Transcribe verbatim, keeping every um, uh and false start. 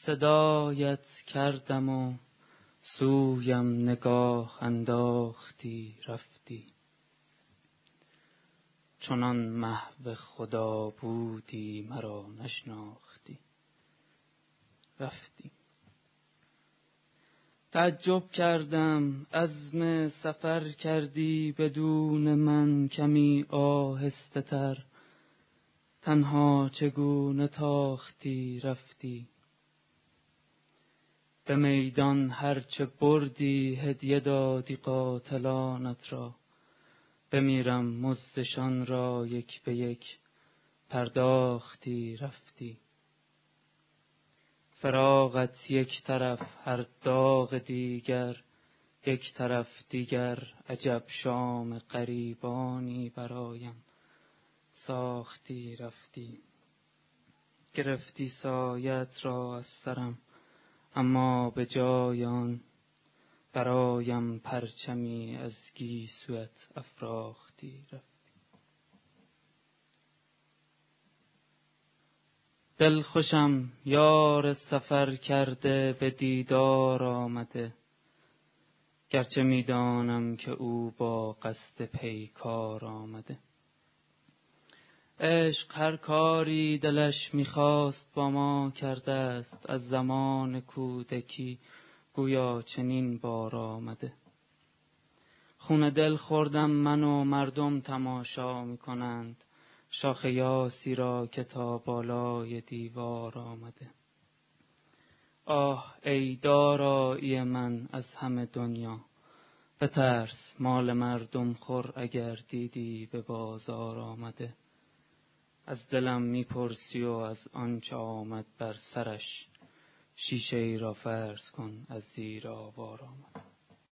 صدایت کردم و سویم نگاه انداختی رفتی. چنان محو خدا بودی مرا نشناختی رفتی. تعجب کردم عزم سفر کردی بدون من کمی آهسته تر. تنها چگونه تاختی رفتی. به میدان هرچه بردی هدیه دادی قاتلانت را. بمیرم مزدشان را یک به یک پرداختی رفتی. فراقت یک طرف هر داغ دیگر، یک طرف دیگر عجب شام غریبانی برایم ساختی رفتی. گرفتی سایت را از سرم اما به جای آن برایم پرچمی از گیسویت افراختی رفتی. دل خوشم یار سفر کرده به دیدار آمده، گرچه میدانم که او با قصد پیکار آمده. عشق هر کاری دلش میخواست با ما کرده است، از زمان کودکی گویا چنین بار آمده. خون دل خوردم من و مردم تماشا میکنند، شاخ یاسی را که تا بالای دیوار آمده. آه ای دارایی من از همه دنیا، بترس مال مردم خور اگر دیدی به بازار آمده. از دلم میپرسی و از آنچه آمد بر سرش، شیشه ای را فرض کن از زیر آوار آمده.